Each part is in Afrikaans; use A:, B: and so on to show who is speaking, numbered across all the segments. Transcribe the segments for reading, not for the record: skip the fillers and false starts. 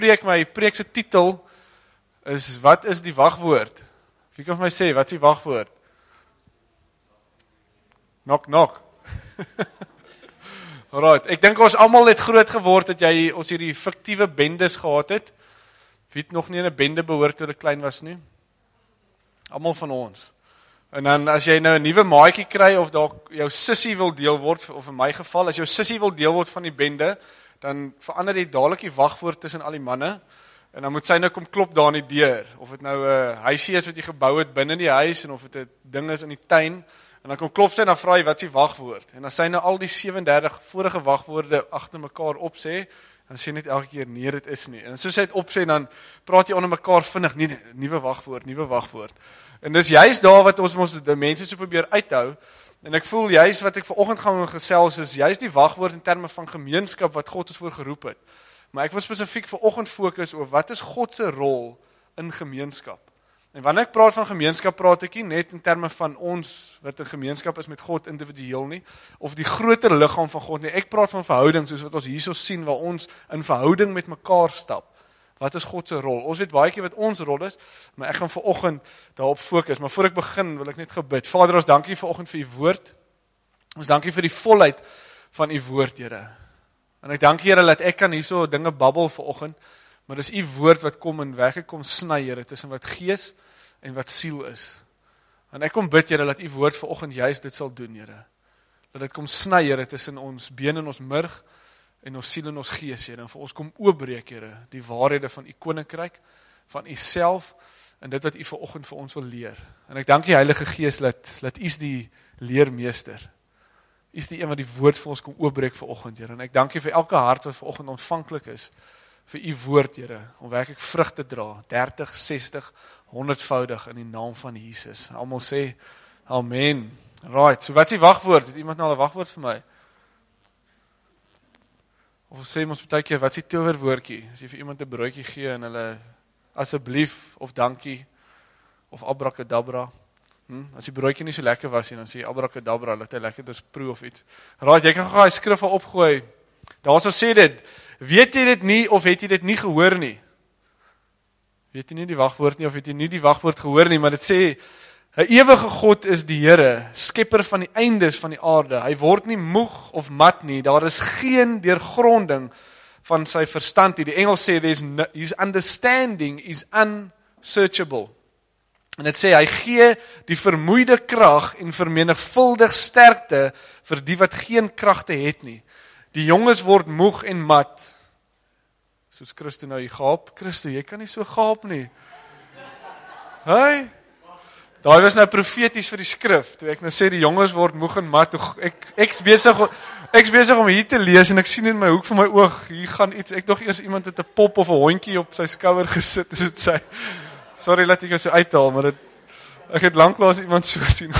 A: my preek se titel is, wat is die wagwoord? Wie kan vir my sê, wat is die wagwoord? Knock, knock. Alright, ek dink ons almal het groot geword, dat ons hierdie fiktiewe bendes gehad het. Wie het nog nie in 'n bende behoort toe hulle klein was nie? Almal van ons. En dan as jy nou 'n nuwe maatjie kry, of dalk jou sussie wil deel word, of in my geval, as jou sussie wil deel word van die bende, dan verander jy dadelik die wagwoord tussen al die manne, en dan moet sy nou kom klop daar in die deur, of dit nou 'n huisie is wat jy gebou het binne die huis, en of dit 'n ding is in die tuin, en dan kom klop sy en dan vra jy, wat is die wagwoord? En dan sy nou al die 37 vorige wagwoorde agter mekaar opsê, dan sê net elke keer, nee, dit is nie. En soos hy het opsê, dan praat jy onder mekaar vinnig, nee, nuwe wagwoord. En dis juist daar wat ons die mense so probeer uithou, en ek voel juist wat ek vanoggend gaan gesels, is juist die wagwoord in terme van gemeenskap wat God ons voor geroep het. Maar ek wil spesifiek vanoggend fokus op, wat is God se rol in gemeenskap? En wanneer ek praat van gemeenskap, praat ek nie net in terme van ons, wat 'n gemeenskap is met God individueel nie, of die groter liggaam van God nie. Ek praat van verhouding, soos wat ons hierso sien, waar ons in verhouding met mekaar stap. Wat is God se rol? Ons weet baie keer wat ons rol is, maar ek gaan vanoggend daarop fokus. Maar voor ek begin, wil ek net gebid. Vader, ons dankie vanoggend vir u woord. Ons dankie vir die volheid van u woord, Here. En ek dank Here dat ek kan hierso dinge babbel vanoggend, maar dis u woord wat kom en weggekom sny, Here, tussen wat gees en wat siel is. En ek kom bid, Here, dat u woord vanoggend juist dit sal doen, Here. Dat dit kom sny, Here, tussen ons been en ons murg, en ons siel en ons gees, Here, en vir ons kom oopbreek, Here, die waarhede van u koninkryk, van u self, en dit wat u vanoggend vir ons wil leer. En ek dank die Heilige Gees, dat u is die leermeester. U is die een wat die woord vir ons kom oopbreek vanoggend, Here. En ek dank u vir elke hart wat vanoggend ontvanklik is, vir u woord, Here, om werklik vrug te dra, 30, 60, 100voudig in die naam van Jesus. Almal sê, amen. Right, so wat is die wagwoord? Het iemand nou al 'n wagwoord vir my? Of ons sê ons baie keer, wat is die towerwoordjie? As jy vir iemand 'n broodjie gee en hulle asseblief of dankie of abracadabra. As die broodjie nie so lekker was nie, dan sê jy abracadabra, laat hy lekkerder proe of iets. Raad, jy kan gou daai skrif al opgooi. Daarso sê dit, weet jy dit nie of het jy dit nie gehoor nie? Weet jy nie die wagwoord nie of het jy nie die wagwoord gehoor nie, maar dit sê 'n ewige God is die Here, skepper van die eindes van die aarde. Hy word nie moeg of mat nie. Daar is geen deurgronding van sy verstand nie. Die Engels sê his understanding is unsearchable. En dit sê hy gee die vermoeide krag en vermenigvuldig sterkte vir die wat geen kragte het nie. Die jonges word moeg en mat. Soos Christo nou hier gaap. Christo, jy kan nie so gaap nie. Hey? Daai was nou profeties vir die skrif, toe ek nou sê die jonges word moeg en mat, ek's besig om hier te lees, en ek sien in my hoek van my oog, hier gaan iets, ek dog eers iemand het 'n pop of 'n hondjie op sy skouer gesit, so dit sê, sorry laat ek jou so uithaal, maar ek het lanklaas iemand so sien.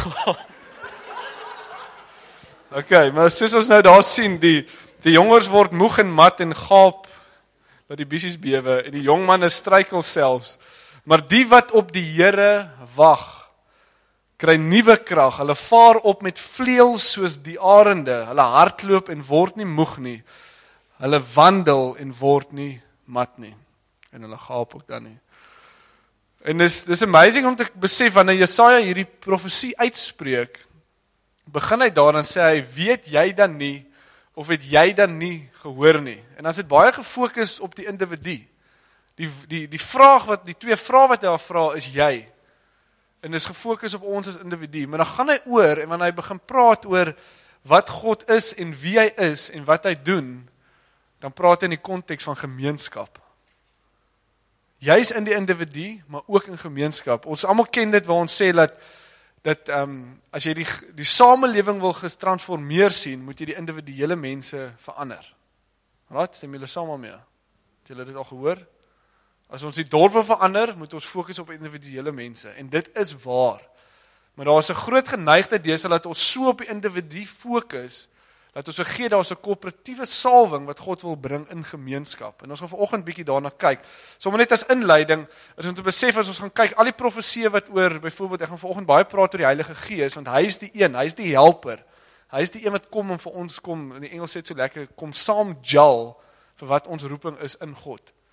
A: Okay, maar soos ons nou daar sien, die jonges word moeg en mat en gaap, dat die bissies bewe, en die jong manne struikel selfs, maar die wat op die Here wag, kry nuwe krag, hulle vaar op met vleuels soos die arende, hulle hardloop en word nie moeg nie, hulle wandel en word nie mat nie, en hulle gaap ook dan nie. En dis amazing om te besef, wanneer Jesaja hierdie profesie uitspreek, begin hy daar en sê hy, weet jy dan nie, of het jy dan nie gehoor nie, en dan is dit baie gefokus op die individu, die twee vrae wat hy vra is jy, en is gefokus op ons as individu, maar dan gaan hy oor, en wanneer hy begin praat oor wat God is, en wie hy is, en wat hy doen, dan praat hy in die konteks van gemeenskap. Juis in die individu, maar ook in gemeenskap. Ons almal ken dit, waar ons sê dat as jy die samelewing wil getransformeer sien, moet jy die individuele mense verander. Right? Stem julle saam mee? Het julle dit al gehoor? As ons die dorp wil verander, moet ons fokus op individuele mense. En dit is waar. Maar daar is 'n groot geneigtheid deesdae dat ons so op die individu fokus, dat ons vergeet daar is 'n koöperatiewe salwing wat God wil bring in gemeenskap. En ons gaan vanoggend bietjie daarna kyk. Sommige net as inleiding, is om te besef as ons gaan kyk, al die profeseë wat oor, byvoorbeeld, ek gaan vanoggend baie praat oor die Heilige Gees, want hy is die een, hy is die helper. Hy is die een wat kom en vir ons kom, in die Engels sê dit so lekker, kom saam gel vir wat ons roeping is in God.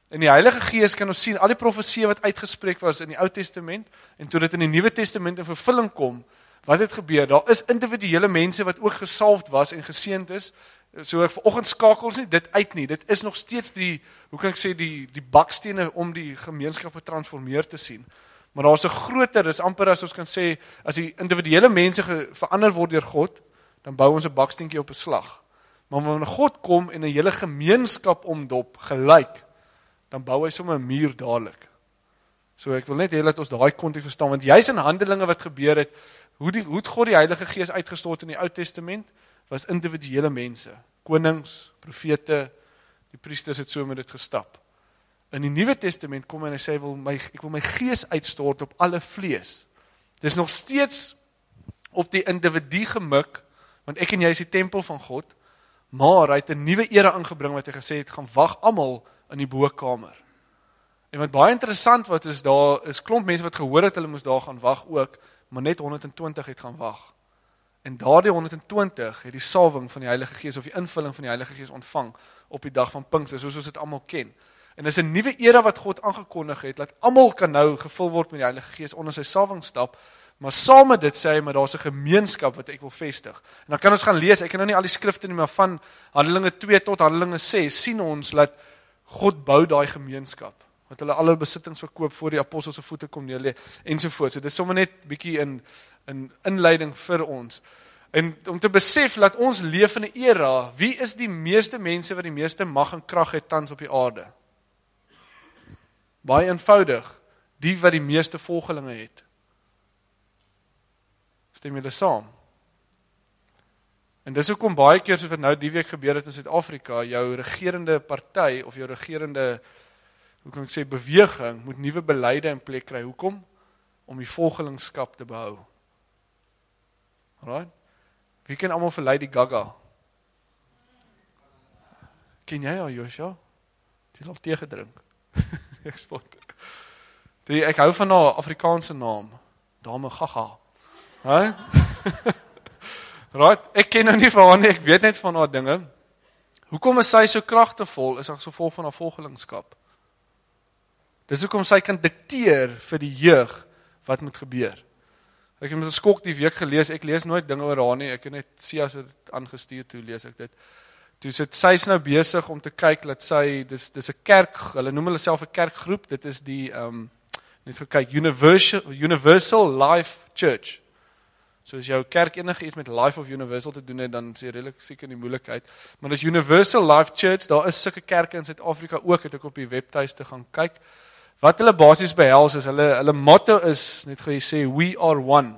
A: In die Heilige Gees kan ons sien, al die profeseë wat uitgespreek was in die Ou Testament, en toe dit in die Nuwe Testament in vervulling kom, wat het gebeur? Daar is individuele mense wat ook gesalfd was en geseënd is. So vanoggend skakel ons nie dit uit nie. Dit is nog steeds die, hoe kan ek sê, die bakstene om die gemeenskap getransformeer te sien. Maar daar is 'n groter, dis amper as ons kan sê, as die individuele mense verander word deur God, dan bou ons 'n baksteentjie op 'n slag. Maar wanneer God kom en 'n hele gemeenskap omdop, gelyk, dan bou hy sommer 'n muur dadelik. So ek wil net hê dat ons daai konteks verstaan, want juis in Handelinge wat gebeur het, hoe het God die Heilige Gees uitgestort in die Ou Testament, was individuele mense, konings, profete, die priesters het so met dit gestap. In die Nuwe Testament kom hy en hy sê, ek wil my gees uitstort op alle vlees. Dis nog steeds op die individu gemik, want ek en jy is die tempel van God, maar hy het 'n nuwe era ingebring wat hy gesê het, gaan wag almal in die bokamer. En wat baie interessant wat is, daar is klomp mense wat gehoor het, hulle moes daar gaan wag ook, maar net 120 het gaan wag. En daardie 120 het die salwing van die Heilige Gees, of die invulling van die Heilige Gees ontvang, op die dag van Pinkster, soos ons dit almal ken. En dis 'n nuwe era wat God aangekondig het, dat almal kan nou gevul word met die Heilige Gees onder sy salwing stap, maar saam met dit sê hy, maar daar's 'n gemeenskap wat ek wil vestig. En dan kan ons gaan lees, ek kan nou nie al die skrifte nie, maar van Handelinge 2 tot Handelinge 6, sien ons dat God bou daai gemeenskap, wat hulle al hul besittings verkoop voor die apostels se voete kom neerlê, ensovoorts. So dis sommer net bietjie in inleiding vir ons. En om te besef dat ons leef in 'n era, wie is die meeste mense wat die meeste mag en krag het tans op die aarde? Baie eenvoudig, die wat die meeste volgelinge het. Stem julle saam? En dis hoekom baie keer soos wat nou die week gebeur het in Suid-Afrika, jou regerende party of jou regerende, hoe kan ek sê, beweging moet nuwe beleide in plek kry. Hoekom? Om die volgelingskap te behou. Alright? Wie ken almal vir Lady Gaga? Ken jy haar, Joshua? Die het al tee gedrink. Ek spot. Ek hou van haar Afrikaanse naam. Dame Gaga. Right? Right? Ek ken nou nie van haar nie, ek weet net van haar dinge. Hoekom is sy so kragtevol? Is as gevolg van haar volgelingskap. Dis hoekom sy kan dikteer vir die jeug wat moet gebeur. Ek het met 'n skok die week gelees, ek lees nooit dinge oor haar nie, ek het net Sias het aangestuur toe lees ek dit. Toe sy's nou besig om te kyk dat sy, dis 'n kerk, hulle noem hulle self 'n kerkgroep, dit is die, net vir kyk, Universal Life Church. So as jou kerk enige iets met Life of Universal te doen het, dan is jy redelik seker in die moeilikheid. Maar dis Universal Life Church, daar is sulke kerke in Suid-Afrika ook, het ek op die webtuiste gaan kyk. Wat hulle basies behels is, hulle motto is, net gou jy sê, we are one.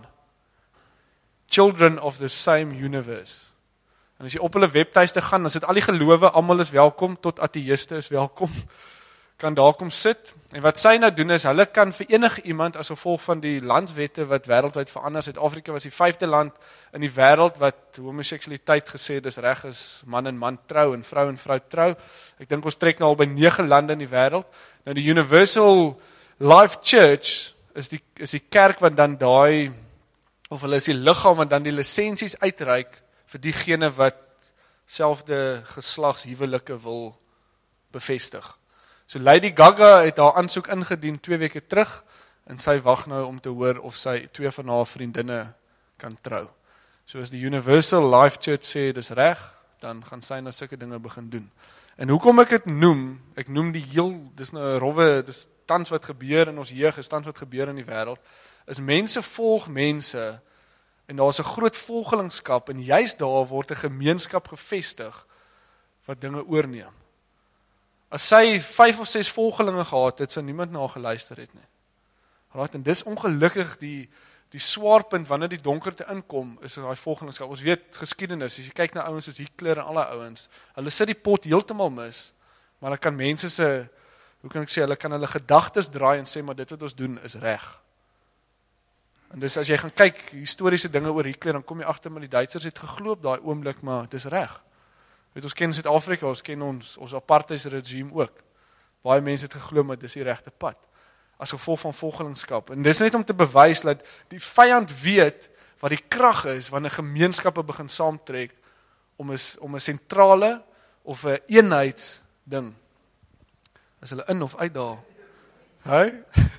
A: Children of the same universe. En as jy op hulle webtuiste gaan, dan sit al die gelowe, almal is welkom, tot ateïste is welkom, kan daar kom sit. En wat sy nou doen is, hulle kan vir enige iemand, as gevolg van die landswette wat wêreldwyd verander, Suid-Afrika was die 5de land in die wêreld wat homoseksualiteit gesê dis reg is, man en man trou en vrou trou. Ek dink ons trek nou al by 9 lande in die wêreld. Nou die Universal Life Church is die kerk wat dan daai, of hulle is die liggaam wat dan die lisensies uitreik vir diegene wat selfde geslagshuwelike wil bevestig. So Lady Gaga het haar aansoek ingedien 2 weke terug, en sy wag nou om te hoor of sy 2 van haar vriendinne kan trou. So as die Universal Life Church sê, dis reg, dan gaan sy nou sulke dinge begin doen. En hoekom ek dit noem, ek noem dis nou 'n rowwe, dis tans wat gebeur in ons jeug, is tans wat gebeur in die wêreld, is mense volg mense, en daar's 'n groot volgelingskap, en juist daar word 'n gemeenskap gevestig, wat dinge oorneem. As sy 5 of 6 volgelinge gehad het, sou niemand na haar geluister het nie. Right? En dis ongelukkig die swaarpunt wanneer die donkerte inkom, is daai volgelingskap. Ons weet geskiedenis, as jy kyk na ouens soos Hitler en alle ouens, hulle sit die pot heeltemal mis, maar hulle kan mense se, hoe kan ek sê, hulle kan hulle gedagtes draai en sê, maar dit wat ons doen is reg. En dis as jy gaan kyk historiese dinge oor Hitler, dan kom jy agter maar die Duitsers het geglo op daai oomblik, maar dis reg. Weet ons ken Suid-Afrika, ons ken ons apartheidsregime ook. Baie mense het geglo maar dis die regte pad. As gevolg van volgelingskap. En dis net om te bewys dat die vyand weet wat die krag is wanneer gemeenskappe begin saamtrek om 'n sentrale of 'n eenheidsding Is hulle in of uit daar? Hey?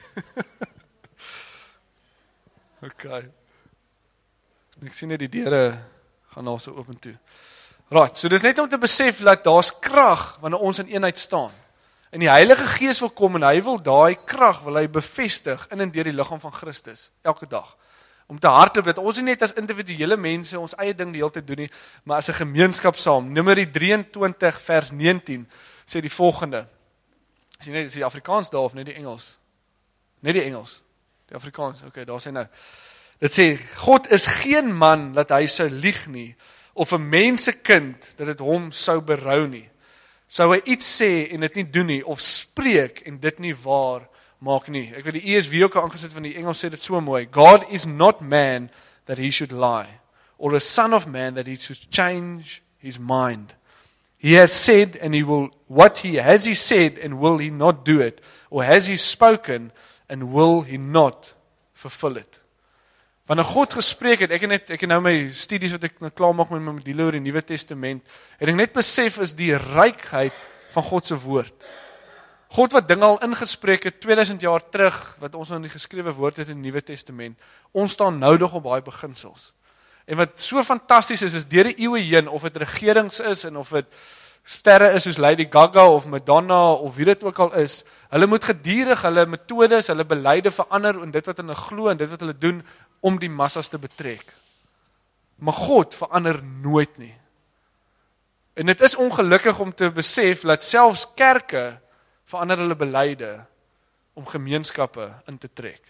A: Okay. Ek sien net die deure gaan nou so open toe. Right, so dis net om te besef dat daar's krag wanneer ons in eenheid staan. En die Heilige Gees wil kom en hy wil daai krag wil hy bevestig in en deur die liggaam van Christus elke dag. Om te hardloop dat ons nie net as individuele mense ons eie ding die hele tyd doen nie, maar as 'n gemeenskap saam. Numeri 23 vers 19 sê die volgende. Is die Afrikaans daar of net die Engels? Net die Engels. Die Afrikaans, okay, daar sê nou. Dit sê, God is geen man dat hy sou lieg nie, of 'n mensekind dat dit hom sou berou nie. Sou hy iets sê en dit nie doen nie, of spreek en dit nie waar maak nie. Ek weet die ESV ook aangesit van die Engels sê dit so mooi. God is not man that he should lie, or a son of man that he should change his mind. He has said and he will, what he has he said and will he not do it, or has he spoken and will he not fulfill it. Wanneer God gespreek het, ek het nou my studies wat ek nou klaar maak met my module oor die Nuwe Testament, het ek net besef is die rykheid van God se woord. God wat dinge al ingespreek het 2000 jaar terug, wat ons nou in die geskrewe woord het in die Nuwe Testament, ons staan nou nog op baie beginsels. En wat so fantasties is deur die eeue heen, of dit regerings is, en of dit sterre is soos Lady Gaga, of Madonna, of wie dit ook al is, hulle moet gedurig, hulle metodes, hulle beleide verander, en dit wat hulle glo, en dit wat hulle doen, om die massas te betrek. Maar God verander nooit nie. En dit is ongelukkig om te besef, dat selfs kerke verander hulle beleide, om gemeenskappe in te trek.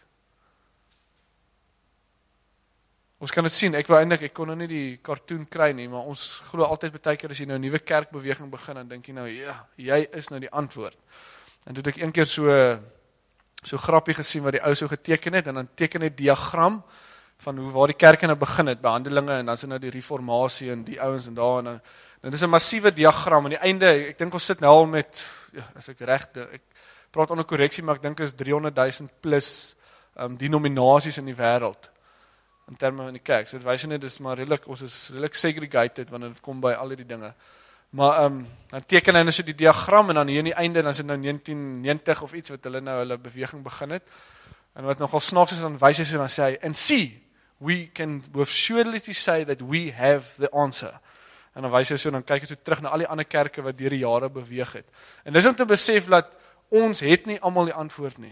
A: Ons kan dit sien, ek kon nou nie die cartoon kry nie, maar ons glo altyd baie keer as jy nou 'n nuwe kerkbeweging begin, dan dink jy nou, ja, jy is nou die antwoord. En toe het ek een keer so grappie gesien wat die ou so geteken het, en dan teken hy diagram van waar die kerk nou begin het, by Handelinge, en dan is nou die reformatie, en die ouens en daar, en dit is 'n massiewe diagram, en die einde, ek dink ons sit nou al met, ja, as ek reg, ek praat onder korreksie, maar ek dink is 300,000 plus denominasies in die wêreld, in terme van die kerk, so dit wys net, ons is redelik segregated, wanneer het kom by al die dinge, maar dan teken hy nou so die diagram, en dan hier in die einde, dan is dit nou 1990 of iets, wat hulle beweging begin het, en wat nogal snaaks is, dan wys hy so, dan sê hy, and see, we can with surety say that we have the answer, en dan wys hy so, dan kyk hy so terug na al die ander kerke, wat deur die jare beweeg het, en dis om te besef, dat ons het nie almal die antwoord nie,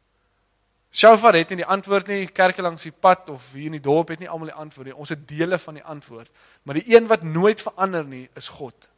A: Shofar het nie die antwoord nie, kerke langs die pad, of hier in die dorp het nie almal die antwoord nie, ons het dele van die antwoord, maar die een wat nooit verander nie, is God.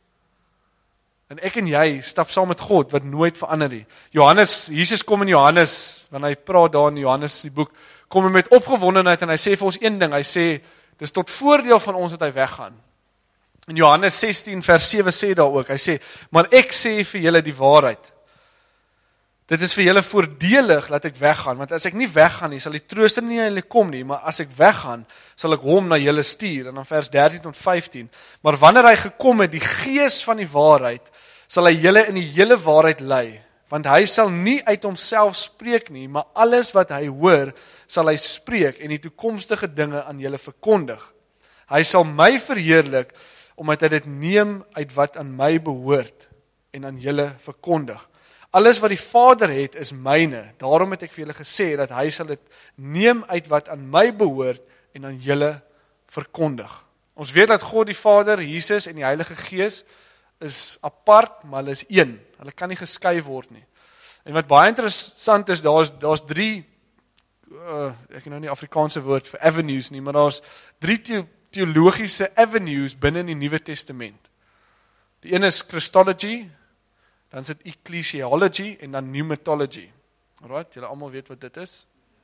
A: En ek en jy stap saam met God, wat nooit verander nie. Jesus kom in Johannes, wanneer hy praat daar in Johannes die boek, kom hy met opgewondenheid, en hy sê vir ons een ding, hy sê, dis tot voordeel van ons dat hy weggaan. In Johannes 16 vers 7 sê daar ook, hy sê, maar ek sê vir julle die waarheid, dit is vir julle voordelig dat ek weggaan, want as ek nie weggaan nie, sal die trooster nie aan julle kom nie, maar as ek weggaan, sal ek hom na julle stuur, en dan vers 13 tot 15, maar wanneer hy gekom het, die gees van die waarheid, sal hy julle in die hele waarheid lei, want hy sal nie uit homself spreek nie, maar alles wat hy hoor, sal hy spreek, en die toekomstige dinge aan julle verkondig. Hy sal my verheerlik, omdat hy dit neem uit wat aan my behoort, en aan julle verkondig. Alles wat die Vader het, is myne. Daarom het ek vir julle gesê, dat hy sal dit neem uit wat aan my behoort, en aan julle verkondig. Ons weet dat God die Vader, Jesus en die Heilige Gees, is apart, maar hulle is een. Hulle kan nie geskei word nie. En wat baie interessant is, daar's drie, ek nou nie Afrikaanse woord vir avenues nie, maar daar's drie theologiese avenues binne in die Nuwe Testament. Die een is Christology, dan is dit ecclesiology en dan pneumatology. Alright, julle almal weet wat dit is?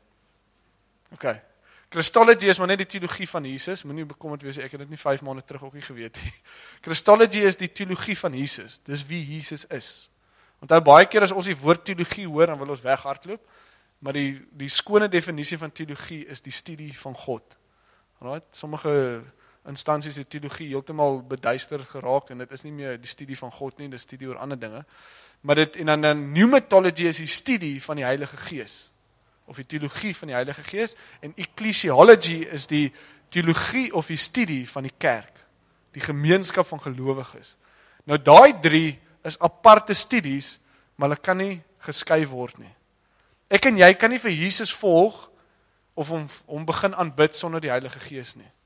A: Okay. Christology is maar net die teologie van Jesus, moenie bekommerd wees, ek het dit nie 5 maande terug ook nie geweet nie. Christology is die teologie van Jesus, dis wie Jesus is. Onthou baie keer as ons die woord teologie hoor, dan wil ons weghardloop, maar die skone definisie van teologie is die studie van God. Alright, sommige instansies het teologie heeltemal beduister geraak, en dit is nie meer die studie van God nie, dit is studie oor ander dinge, maar en dan pneumatology is die studie van die Heilige Gees, of die teologie van die Heilige Gees, en ecclesiology is die teologie of die studie van die kerk, die gemeenskap van gelowiges. Nou daai drie is aparte studies, maar hulle kan nie geskei word nie. Ek en jy kan nie vir Jesus volg, of hom begin aanbid sonder die Heilige Gees nie.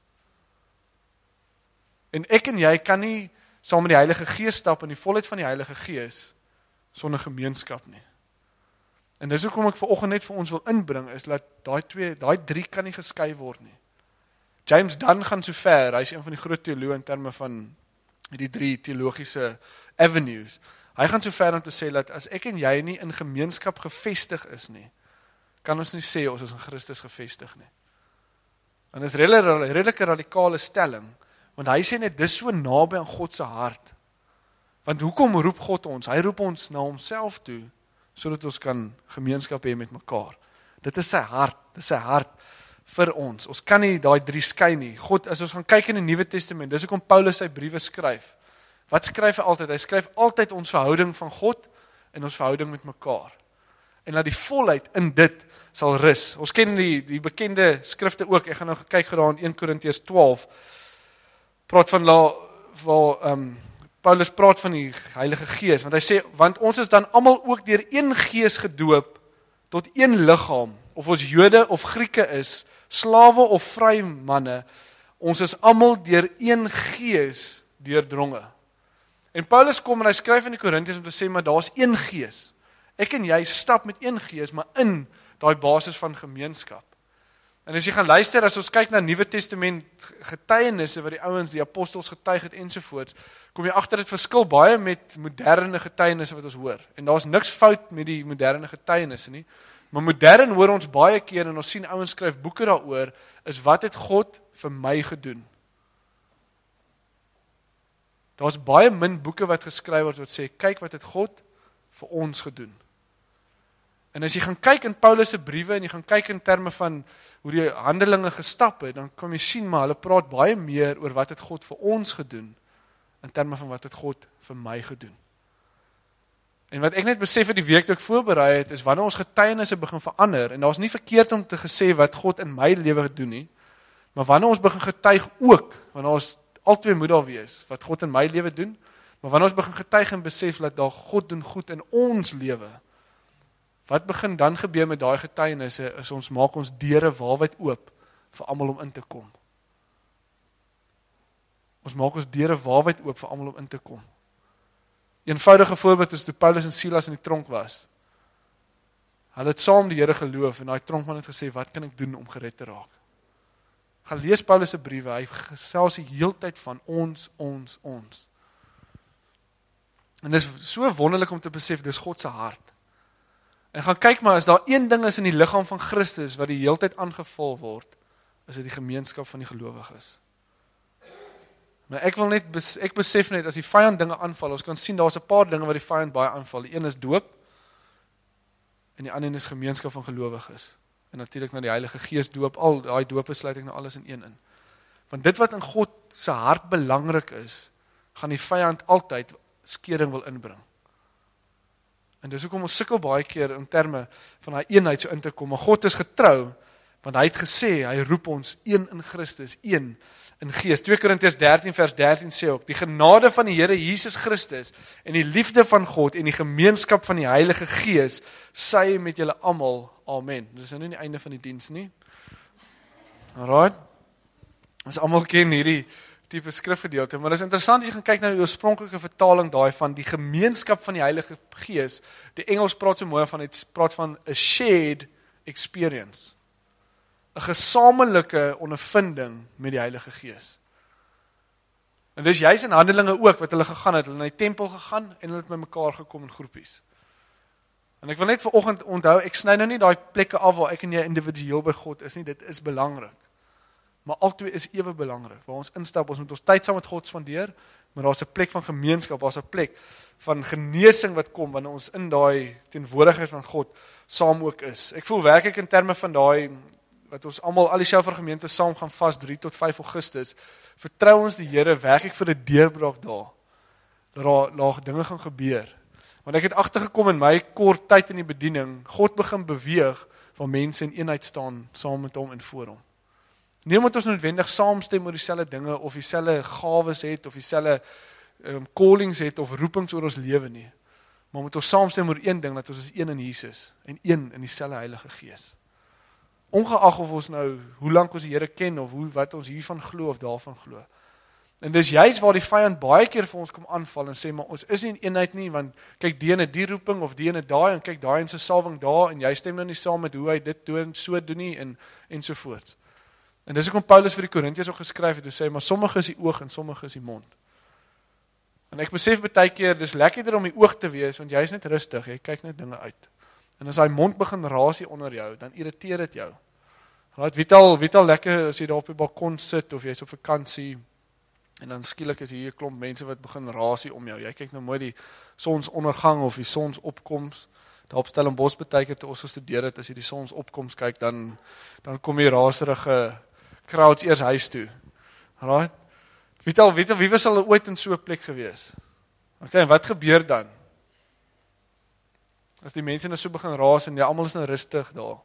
A: En ek en jy kan nie saam met die Heilige Gees stap in die volheid van die Heilige Gees sonder gemeenskap nie. En dis hoekom ek vanoggend net vir ons wil inbring, is dat daai drie kan nie geskei word nie. James Dunn gaan so ver, hy is een van die groot teoloë in terme van die drie teologiese avenues. Hy gaan so ver om te sê dat as ek en jy nie in gemeenskap gevestig is nie, kan ons nie sê ons is in Christus gevestig nie. En dis 'n redelike radikale stelling, want hy sê net dis so naby aan God se hart. Want hoekom roep God ons? Hy roep ons na homself toe, sodat ons kan gemeenskap hê met mekaar. Dit is sy hart vir ons. Ons kan nie daai drie skei nie. God, as ons gaan kyk in die Nuwe Testament, dis hoekom Paulus sy briewe skryf. Wat skryf hy altyd? Hy skryf altyd ons verhouding van God en ons verhouding met mekaar. En dat die volheid in dit sal rus. Ons ken die bekende skrifte ook. Ek gaan nou kyk gedaan in 1 Korintiërs 12. Praat van waar Paulus praat van die Heilige Gees, want hy sê, want ons is dan almal ook deur een Gees gedoop tot een liggaam, of ons Jode of Grieke is, slawe of vry manne, ons is almal deur een Gees deurdronge. En Paulus kom en hy skryf in die Korintiërs om te sê, maar daar's een Gees. Ek en jy stap met een Gees, maar in daai basis van gemeenskap. En as jy gaan luister, as ons kyk na Nuwe Testament getuienisse wat die ouens, die apostels getuig het ensovoorts, kom jy agter dit verskil baie met moderne getuienisse wat ons hoor. En daar's niks fout met die moderne getuienisse nie, maar modern hoor ons baie keer en ons sien ouens skryf boeke daaroor, is wat het God vir my gedoen? Daar's baie min boeke wat geskryf word wat sê, kyk wat het God vir ons gedoen. En as jy gaan kyk in Paulus se briewe en jy gaan kyk in terme van hoe die handelinge gestap het, dan kom jy sien maar hulle praat baie meer oor wat het God vir ons gedoen in terme van wat het God vir my gedoen. En wat ek net besef het die week toe ek voorberei het, is wanneer ons getuienisse begin verander, en daar's nie verkeerd om te gesê wat God in my lewe gedoen nie, maar wanneer ons begin getuig ook, wanneer ons altyd moet daar wees, wat God in my lewe doen, maar wanneer ons begin getuig en besef dat daar God doen goed in ons lewe, wat begin dan gebeur met daai getuienisse, is ons maak ons deure waalwyd oop vir almal om in te kom. Ons maak ons deure waalwyd oop vir almal om in te kom. 'n eenvoudige voorbeeld is toe Paulus en Silas in die tronk was. Hulle het saam die Here geloof en daai tronkman het gesê, wat kan ek doen om gered te raak? Gaan lees Paulus se briewe, hy gesels die heeltyd van ons. En dis so wonderlik om te besef, dis God se hart. En gaan kyk maar, as daar een ding is in die liggaam van Christus wat die heeltyd aangeval word, is dit die gemeenskap van die gelowiges. Maar ek besef net, as die vyand dinge aanval, ons kan sien, daar's 'n paar dinge wat die vyand baie aanval. Die een is doop, en die ander is gemeenskap van gelowiges. En natuurlik na die Heilige Gees doop, al daai doope sluit ek nou alles in een in. Want dit wat in God se hart belangrik is, gaan die vyand altyd skeuring wil inbring. En dis hoekom ons sukkel baie keer in terme van daai eenheid so in te kom, maar God is getrou, want hy het gesê, hy roep ons een in Christus, een in Gees. 2 Korintiërs 13 vers 13 sê ook, die genade van die Here Jesus Christus en die liefde van God en die gemeenskap van die Heilige Gees sy met julle almal. Amen. Dis nou nie die einde van die diens nie. Alright. Ons almal ken hierdie tipe skrifgedeelte, maar dis interessant as jy gaan kyk na die oorspronklike vertaling daai van die gemeenskap van die Heilige Gees. Die Engels praat so mooi van, dit praat van a shared experience. 'n gesamentlike ondervinding met die Heilige Gees. En dis juis in Handelinge ook wat hulle gegaan het, hulle na die tempel gegaan en hulle het met mekaar gekom in groepies. En ek wil net vanoggend onthou, ek sny nou nie daai plekke af waar ek en jy individueel by God is nie, dit is belangrik. Maar albei is ewe belangrik, waar ons instap, ons moet ons tyd saam met God spandeer, maar daar's 'n plek van gemeenskap, daar's 'n plek van genesing wat kom, wanneer ons in daai teenwoordigheid van God saam ook is. Ek voel werklik in terme van daai, wat ons almal, al die Selfer gemeente saam gaan vas 3 tot 5 Augustus, vertrou ons die Here werklik vir 'n deurbraak daar, dat daar dinge gaan gebeur. Want ek het agtergekom in my kort tyd in die bediening, God begin beweeg, waar mense in eenheid staan, saam met hom en voor hom. Nie omdat ons noodwendig saamstem oor dieselfde dinge, of dieselfde gawes het, of dieselfde callings het, of roepings oor ons lewe nie. Maar moet ons saamstem oor een ding, dat ons is een in Jesus, en een in dieselfde Heilige Gees. Ongeag of ons nou, hoe lank ons die Here ken, of wat ons hiervan glo of daarvan glo. En dis juist waar die vyand baie keer vir ons kom aanval en sê, maar ons is nie in eenheid nie, want kyk die ene die roeping, of die ene daai, en kyk daai in sy salwing daar, en jy stem nou nie saam met hoe hy dit doen, so doen nie, en so voort. En dis hoekom Paulus vir die Korintiërs ook geskryf het, en sê, maar sommige is die oog, en sommige is die mond. En ek besef baie keer, dis lekkerder om die oog te wees, want jy is net rustig, jy kyk net dinge uit. En as hy mond begin raas hier onder jou, dan irriteer dit jou. Right, weet al lekker as jy daar op die balkon sit, of jy is op vakansie, en dan skielik is hier 'n klomp mense wat begin raas hier om jou. Jy kyk nou mooi die sonsondergang of die sonsopkoms. Daar op Stellenbosch baie keer toe ons gestudeer het, as jy die sonsopkoms kyk, dan kom die raserige crowds eers huis toe. Right? Wie was al ooit in so 'n plek gewees? Okay, en wat gebeur dan? As die mense nou so begin raas en almal is nou rustig daar.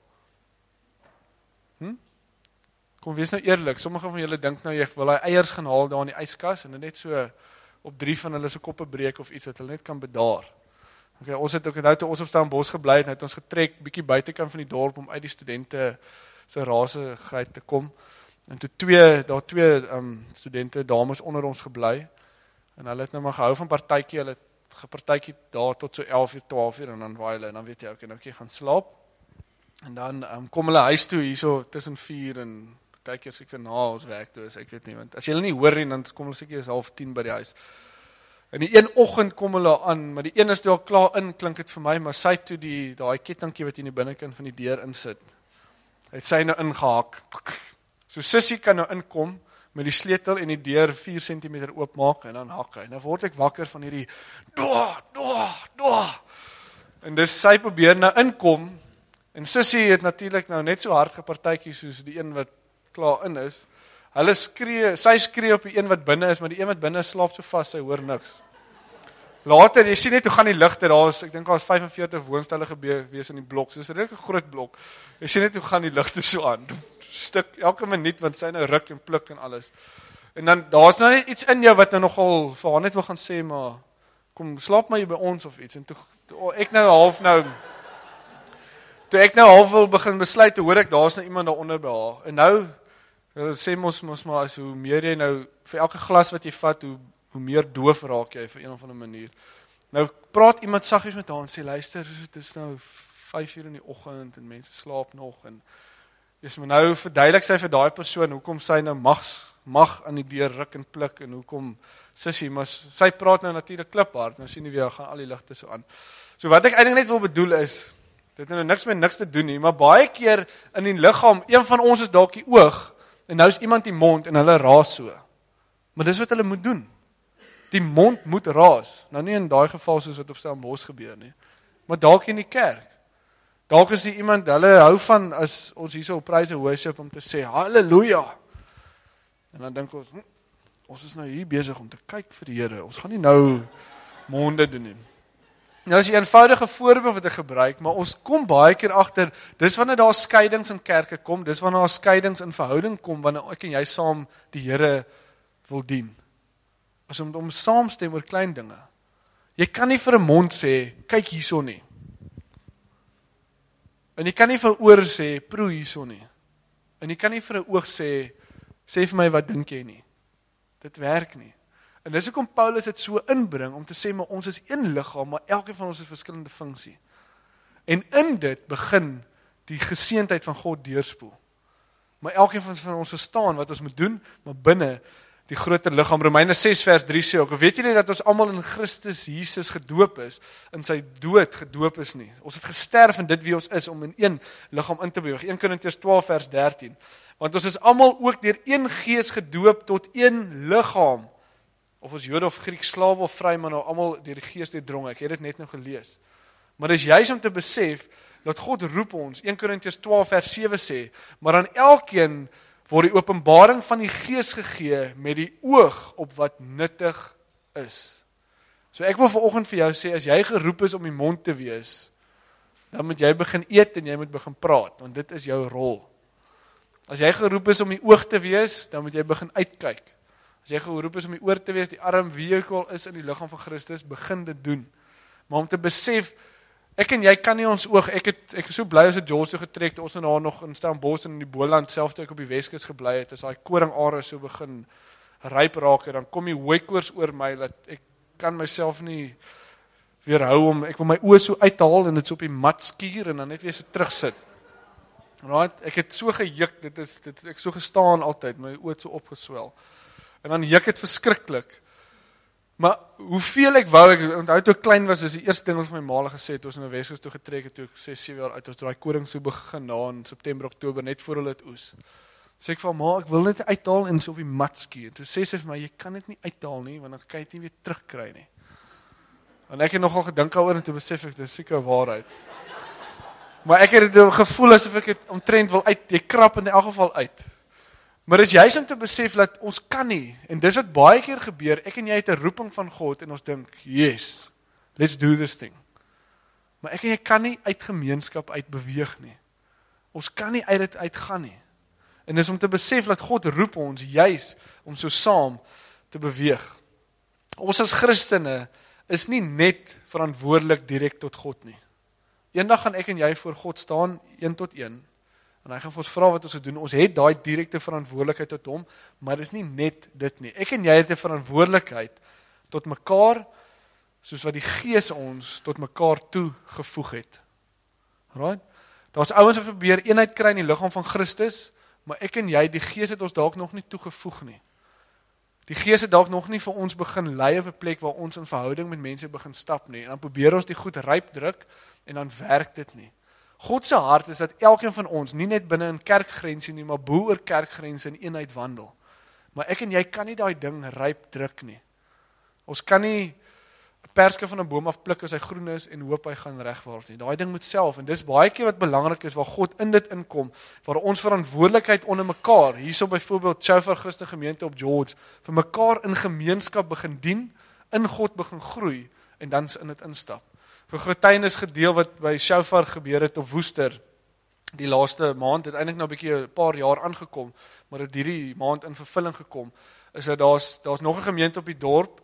A: Kom wees nou eerlik, sommige van julle dink nou jy wil hy eiers gaan haal daar in die yskas en net so op 3 van hulle se koppe breek of iets wat hulle net kan bedaar. Okay, ons het ook nou toe ons op Stellenbosch gebly het, ons getrek bietjie buitekant van die dorp om uit die studente se rasigheid te kom. En toe twee studente dames onder ons gebly en hulle het nou maar gehou van partytjie, hulle het gepartytjie daar tot so 11 uur, 12 uur en dan waai hulle en dan weet jy okay, nou kan jy gaan slaap. En dan kom hulle huis toe hierso tussen 4 en baie keer seker na ons werk toe is, ek weet nie, want as jy hulle nie hoor nie, dan kom hulle seker 9:30 by die huis. En die een oggend kom hulle aan, maar die een is toe al klaar in, klink het vir my, maar sy toe daai kettingkie wat in die binnekant van die deur insit, het sy nou ingehak. So sussie kan nou inkom met die sleutel en die deur 4 cm oopmaak en dan hak hy. Nou word ek wakker van hierdie doa. En dis sy probeer nou inkom en sussie het natuurlik nou net so hard gepartytjie soos die een wat klaar in is. Sy skree op die een wat binne is, maar die een wat binne slaap so vas, sy hoor niks. Later, jy sien net hoe gaan die ligte, ek dink daar is 45 woonstelle gewees in die blok, so dis 'n regte groot blok. Jy sien net hoe gaan die ligte so aan. Stuk elke minuut, want sy nou ruk en pluk en alles. En dan, daar's nou net iets in jou wat nou nogal vir haar net wil gaan sê, maar kom, slaap maar hier by ons of iets. En toe ek nou half wil begin besluit, toe hoor ek, daar's nou iemand daaronder by haar. En nou sê ons maar, as hoe meer jy nou, vir elke glas wat jy vat, hoe meer doof raak jy vir een of ander manier. Nou praat iemand saggies met haar en sê, luister, dit is nou 5 uur in die oggend en mense slaap nog en maar nou verduidelik sy vir daai persoon hoekom sy nou mag aan die deur ruk en pluk en hoekom sussie, maar sy praat nou natuurlik kliphard, nou sien jy weer gaan al die ligte so aan. So wat ek eintlik net wil bedoel is, dit het nou niks met niks te doen nie, maar baie keer in die liggaam, een van ons is dalk die oog en nou is iemand die mond en hulle raas so. Maar dis wat hulle moet doen. Die mond moet raas. Nou nie in daai geval soos wat op Stellenbosch gebeur nie, maar dalk in die kerk. Dalk is die iemand, hulle hou van as ons hierso op praise worship om te sê halleluja. En dan dink ons is nou hier besig om te kyk vir die Here. Ons gaan nie nou monde doen nie. Nou is 'n eenvoudige voorbeeld wat ek gebruik, maar ons kom baie keer agter, dis wanneer daar skeidings in kerke kom, dis wanneer daar skeidings in verhouding kom, wanneer ek en jy saam die Here wil dien. As om saamstem oor klein dinge. Jy kan nie vir 'n mond sê, kyk hierso nie. En jy kan nie vir 'n oor sê, proe hierso nie. En jy kan nie vir 'n oog sê vir my wat dink jy nie. Dit werk nie. En dis hoekom Paulus dit so inbring, om te sê, maar ons is een liggaam, maar elkeen van ons het verskillende funksie. En in dit begin die geseëndheid van God deurspoel. Maar elkeen van ons verstaan wat ons moet doen, maar binne die groter liggaam. Romeine 6 vers 3 sê ook, weet julle dat ons almal in Christus Jesus gedoop is, in sy dood gedoop is nie. Ons het gesterf in dit wie ons is, om in een liggaam in te beweeg. 1 Korintiërs 12 vers 13. Want ons is almal ook deur een gees gedoop tot een liggaam. Of ons Jode of Griek, slawe of vry, maar nou almal deur die gees deurdrong. Ek het dit net nou gelees. Maar dis juist om te besef, dat God roep ons, 1 Korintiërs 12 vers 7 sê, maar aan elkeen word die openbaring van die gees gegee met die oog op wat nuttig is. So ek wil vanoggend vir jou sê, as jy geroep is om die mond te wees, dan moet jy begin eet en jy moet begin praat, want dit is jou rol. As jy geroep is om die oog te wees, dan moet jy begin uitkyk. As jy geroep is om die oor te wees, die arm, wie ook al is in die liggaam van Christus, begin dit doen. Maar om te besef, ek en jy kan nie ons oog, ek is so bly as het George toe getrek, ons nou nog in Stellenbosch in die Boland, selfs toe ek op die Weskus gebly het, as daai koringare so begin ryp raak, dan kom die hooikoors oor my, dat ek kan myself nie weerhou om, ek wil my oë so uithaal, en dit so op die mat skuur, en dan net weer so terugsit. Right? Ek het so gejuk, ek so gestaan altyd, my oë so opgeswel, en dan juk het verskriklik. Maar hoeveel ek wou, ek onthou toe ek klein was, is die eerste ding wat my ma gesê het, ons in die Weskus toe getrek het, toe ek 6-7 jaar uit, ons daai koring so begin na in September, Oktober, net voor hulle het oes. Sê ek van, ma, ek wil net uithaal en so op die mat skuur. Toe sê sy vir my, jy kan dit nie uithaal nie, want dan kan jy dit nie weer terugkry nie. En ek het nogal gedink daaroor en toe besef ek, dit is seker waarheid. Maar ek het dit gevoel asof ek het omtrent wil uit, jy krap in elk geval uit. Maar is juist om te besef dat ons kan nie, en dis wat baie keer gebeur, ek en jy het 'n roeping van God, en ons dink, yes, let's do this thing. Maar ek en jy kan nie uit gemeenskap uit beweeg nie. Ons kan nie uit dit uitgaan nie. En dis om te besef dat God roep ons, juist, om so saam te beweeg. Ons as Christene is nie net verantwoordelik direk tot God nie. Eendag gaan ek en jy voor God staan, 1 tot 1, en hy gaan vir ons vra wat ons moet doen. Ons het daai direkte verantwoordelikheid tot hom, maar dit is nie net dit nie. Ek en jy het 'n verantwoordelikheid tot mekaar, soos wat die Gees ons tot mekaar toegevoeg het. Right? Daar's ouens wat probeer eenheid kry in die liggaam van Christus, maar ek en jy, die Gees het ons dalk nog nie toegevoeg nie. Die Gees het dalk nog nie vir ons begin lei op 'n plek waar ons in verhouding met mense begin stap nie. En dan probeer ons die goed ryp druk en dan werk dit nie. God se hart is dat elkeen van ons nie net binne in kerkgrense nie, maar bo oor kerkgrense in eenheid wandel. Maar ek en jy kan nie daai ding ryp druk nie. Ons kan nie 'n perske van 'n boom af pluk as hy groen is en hoop hy gaan reg word nie. Daai ding moet self, en dis baie keer wat belangrik is waar God in dit inkom, waar ons verantwoordelikheid onder mekaar, hierso byvoorbeeld Shofar Christen Gemeente op George, vir mekaar in gemeenskap begin dien, in God begin groei en dan in dit instap. Vir getuienis gedeel wat by Shofar gebeur het op Woester, die laaste maand, het eintlik nou 'n bietjie 'n paar jaar aangekom, maar het hierdie maand in vervulling gekom, is dat daar's nog 'n gemeente op die dorp,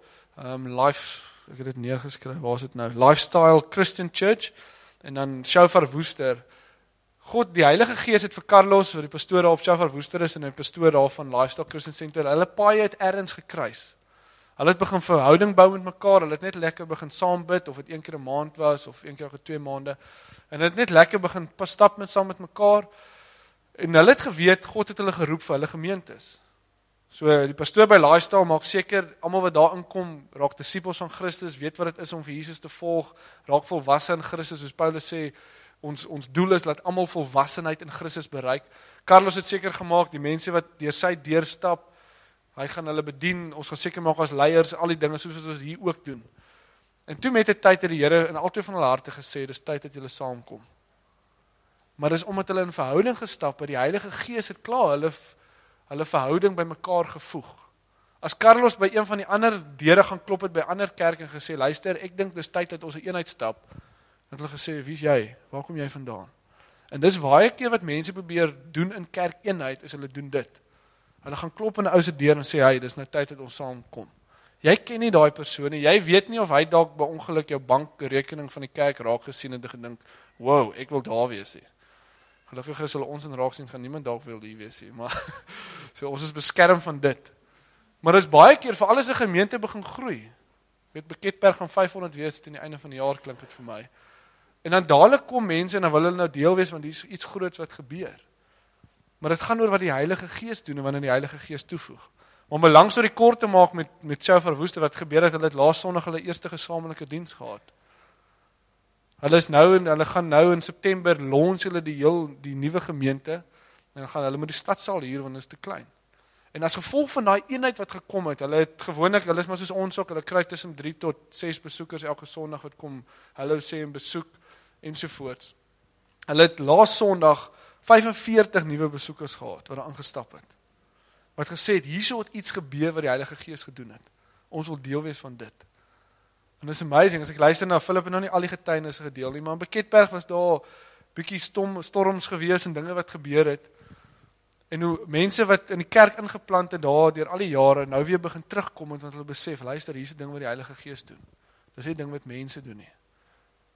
A: ek het dit neergeskryf, waar is dit nou? Lifestyle Christian Church, en dan Shofar Woester. God, die Heilige Gees het vir Carlos, vir die pastoor daar op Shofar Woester is, en die pastoor daar van Lifestyle Christian Center, hulle paai het ergens gekruis. Hulle het begin verhouding bou met mekaar, hulle het net lekker begin saam bid, of het 1 keer 'n maand was, of 1 keer elke 2 maande, en hulle het net lekker begin stap saam met mekaar, en hulle het geweet, God het hulle geroep vir hulle gemeentes. So die pastoor by Lifestyle maak seker, almal wat daar inkom, raak disippels van Christus, weet wat dit is om vir Jesus te volg, raak volwasse in Christus, soos Paulus sê, ons doel is dat almal volwassenheid in Christus bereik. Carlos het seker gemaak, die mense wat deur sy deurstap, hy gaan hulle bedien, ons gaan seker maak as leiers, al die dinge soos wat ons hier ook doen. En toe met die tyd het die Here in albei van hulle harte gesê, dis tyd dat julle saamkom. Maar dis omdat hulle in verhouding gestap het, die Heilige Gees het klaar hulle verhouding by mekaar gevoeg. As Carlos by een van die ander deure gaan klop het by ander kerk en gesê, luister, ek dink dis tyd dat ons 'n eenheid stap, dan het hulle gesê, wie is jy? Waar kom jy vandaan? En dis baie keer wat mense probeer doen in kerk eenheid, is hulle doen dit. Hulle gaan klop in 'n ou se deur en sê, hey, dis nou tyd dat ons saamkom. Jy ken nie daai persoon nie, jy weet nie of hy dalk by ongeluk jou bankrekening van die kerk raak gesien het en gedink, wow, ek wil daar wees nie. Gelukkig is hulle ons in raak sien, gaan niemand dalk wil hier wees nie, maar so ons is beskerm van dit. Maar dis baie keer, vir alles 'n gemeente begin groei. Weet, Beketberg gaan 500 wees teen die einde van die jaar, klink dit vir my. En dan dadelik kom mense en dan wil hulle nou deel wees, want hier is iets groots wat gebeur. Maar dit gaan oor wat die Heilige Gees doen en wanneer die Heilige Gees toevoeg. Maar om 'n lang storie kort te maak met Shofar Woester, wat gebeur het, hulle het laas Sondag hulle eerste gesamentlike diens gehad. Hulle gaan nou in September launch hulle die nuwe gemeente en dan gaan hulle met die stadsaal hier, want dit is te klein. En as gevolg van daai eenheid wat gekom het, hulle is maar soos ons ook, hulle kry tussen 3 tot 6 besoekers elke Sondag wat kom, hallo sê en besoek ensovoorts. Hulle het laas Sondag 45 nuwe besoekers gehad wat daar aangestap het. Wat gesê het, hierso het iets gebeur wat die Heilige Gees gedoen het. Ons wil deel wees van dit. En dit is amazing, as ek luister na Philip en nou nie al die getuienisse gedeel nie, maar in Beketberg was daar bietjie storms gewees en dinge wat gebeur het. En hoe mense wat in die kerk ingeplant het daar deur al die jare nou weer begin terugkom, want hulle besef, luister, hier is 'n ding wat die Heilige Gees doen. Dis nie 'n ding wat mense doen nie.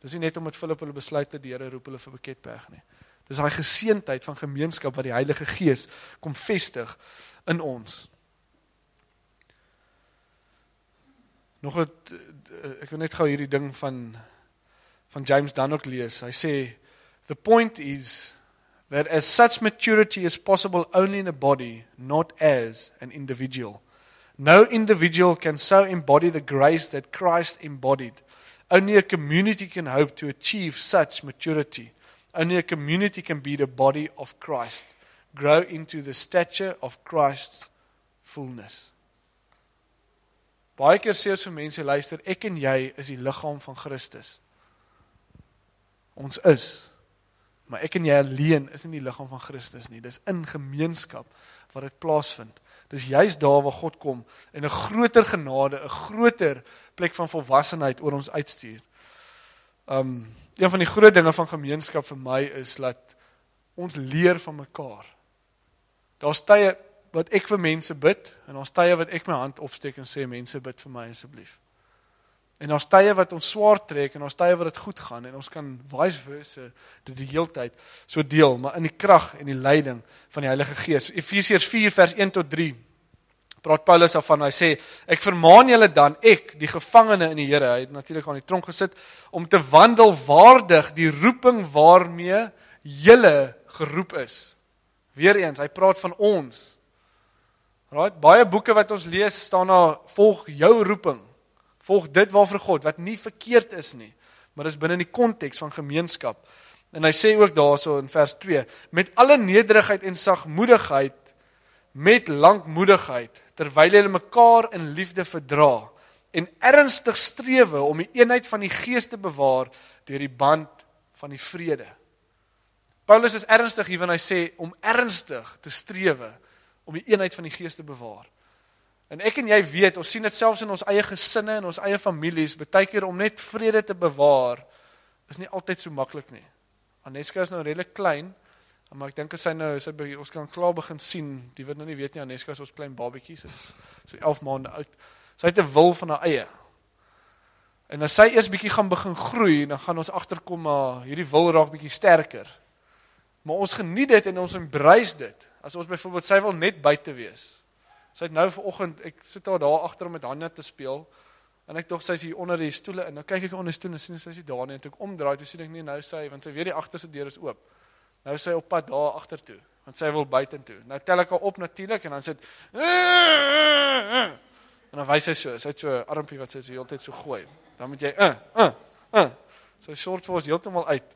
A: Dis nie net om met Philip hulle besluit te deur roep hulle vir Beketberg nie. Dis daai geseentheid van gemeenskap wat die Heilige Gees kom vestig in ons. Nog ek wil net gou hierdie ding van James Dunn ook lees. Hy sê, the point is that as such maturity is possible only in a body, not as an individual. No individual can so embody the grace that Christ embodied. Only a community can hope to achieve such maturity. Only a community can be the body of Christ, grow into the stature of Christ's fullness. Baie keer sê ons vir mense, luister, ek en jy is die liggaam van Christus. Ons is, maar ek en jy alleen is in die liggaam van Christus nie. Dis in gemeenskap wat dit plaasvind. Dis juist daar waar God kom en 'n groter genade, 'n groter plek van volwassenheid oor ons uitstuur. Een van die groot dinge van gemeenskap vir my is dat ons leer van mekaar. Daar's tye wat ek vir mense bid en daar's tye wat ek my hand opsteek en sê mense bid vir my asseblief. En daar's tye wat ons swaar trek en daar's tye wat dit goed gaan en ons kan vice versa dit die hele tyd so deel, maar in die krag en die leiding van die Heilige Gees. Efesiërs 4 vers 1 tot 3 praat Paulus daarvan, hy sê, ek vermaan julle dan, ek, die gevangene in die Here, hy het natuurlik aan die tronk gesit, om te wandel waardig die roeping waarmee julle geroep is. Weereens, hy praat van ons. Right? Baie boeke wat ons lees, staan daar, volg jou roeping. Volg dit waarvoor God, wat nie verkeerd is nie, maar is binne die konteks van gemeenskap. En hy sê ook daarso in vers 2, met alle nederigheid en sagmoedigheid, met lankmoedigheid, terwyl julle mekaar in liefde verdra, en ernstig strewe om die eenheid van die Gees te bewaar, deur die band van die vrede. Paulus is ernstig hier, wanneer hy sê, om ernstig te strewe, om die eenheid van die Gees te bewaar. En ek en jy weet, ons sien dit selfs in ons eie gesinne en ons eie families, baie keer om net vrede te bewaar, is nie altyd so maklik nie. Aneska is nou redelik klein, maar ek dink as ons kan klaar begin sien, die wat nou nie weet nie, Aneska is ons klein babiekies, is so 11 maande oud, sy het 'n wil van haar eie. En as sy eers bietjie gaan begin groei, dan gaan ons agterkom, maar hierdie wil raak bietjie sterker. Maar ons geniet dit en ons embrace dit. As ons byvoorbeeld, sy wil net buite wees. Sy het nou vanoggend, ek sit daar agter om met Hanja te speel, en ek dog sy is hier onder die stoele, en nou kyk ek onder die stoel en sien sy is daar nie, en toe ek omdraai, toe sien ek nie, nou sy, want sy weet die agterste deur is oop. Nou sy op pad daar agter toe, want sy wil buitentoe. Nou tel ek haar op natuurlik, en dan sit, en dan wys sy so, sy het so 'n armpie wat sy so heeltyd so gooi. Dan moet jy, sy sort vir ons heeltemal uit.